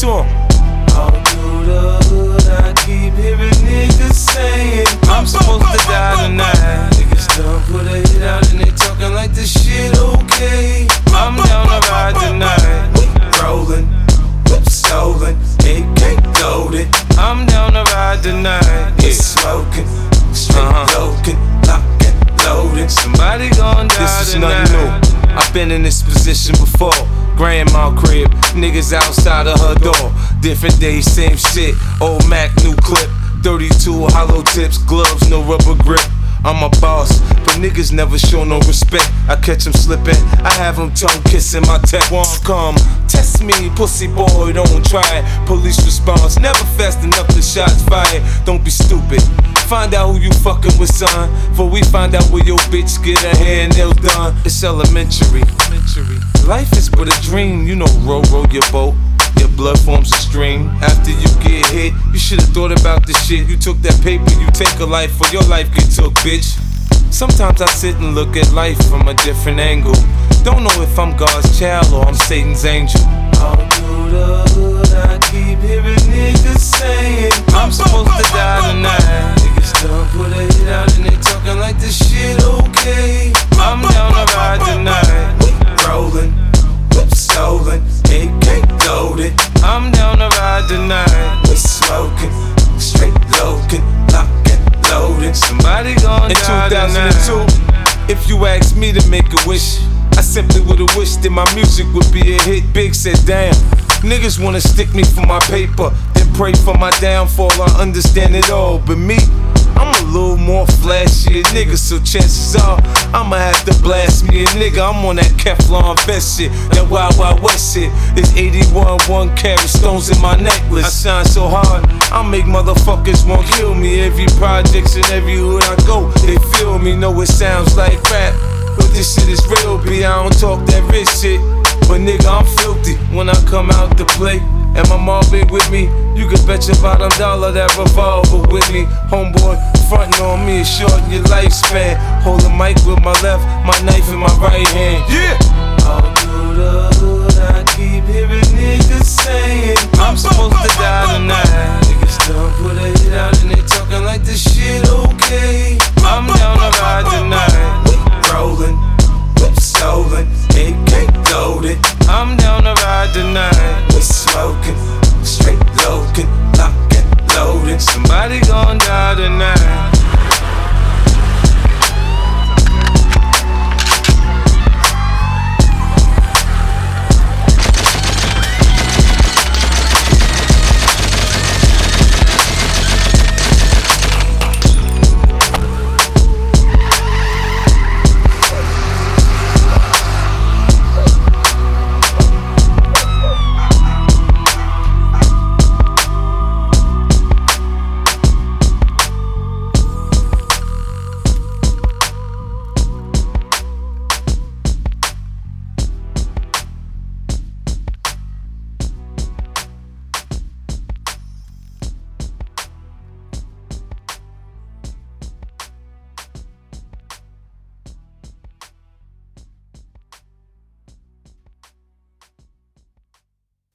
to him. All through the hood, I keep hearing niggas saying I'm supposed to die tonight. Niggas done put a hit out and they talking like this shit okay. I'm down to ride tonight. We rollin', whip stolen, AK loaded. I'm down to ride tonight. We smoking, straight loking, lock and loaded. Somebody gon' die This is tonight. nothing new. I've been in this position before. Grandma crib, niggas outside of her door. Different days, same shit. Old Mac, new clip. 32 hollow tips, gloves, no rubber grip. I'm a boss, but niggas never show no respect. I catch 'em slipping, I have 'em tongue kissing. My tech won't come. Test me, pussy boy, don't try it. Police response, never fast enough, the shots fired. Don't be stupid. Find out who you fucking with, son. Before we find out where your bitch get her hair and nails done. It's elementary. Life is but a dream, you know, row your boat. Your blood forms a stream. After you get hit, you should've thought about this shit. You took that paper, you take a life, or your life get took, bitch. Sometimes I sit and look at life from a different angle. Don't know if I'm God's child or I'm Satan's angel. All through the hood, I keep hearing niggas saying I'm supposed to die tonight. Niggas done put a hit out and they talking like this shit okay. I'm down to ride tonight. We rollin', whip stolen, AK loaded. I'm down to ride tonight. We smoking, straight loking, lock and loaded. Somebody gon' In die 2002, tonight. if you asked me to make a wish, I simply would've wished that my music would be a hit. Big said, damn, niggas wanna stick me for my paper, then pray for my downfall. I understand it all, but me, I'm a little more flashy a nigga, so chances are I'ma have to blast me a nigga. I'm on that Kevlar vest shit, that Wild Wild West shit. It's 81 1 carat stones in my necklace. I shine so hard, I make motherfuckers want to kill me. Every projects and every hood I go, they feel me. Know it sounds like rap, but this shit is real, B. I don't talk that rich shit, but nigga, I'm filthy when I come out to play. And my mom been with me, you can bet your bottom dollar that revolver with me. Homeboy, frontin' on me is shorten your lifespan. Hold the mic with my left, my knife in my right hand. Yeah! All through the hood, I keep hearing niggas saying I'm supposed to die tonight. Niggas done put a hit out and they talking like this shit okay. I'm down to ride tonight.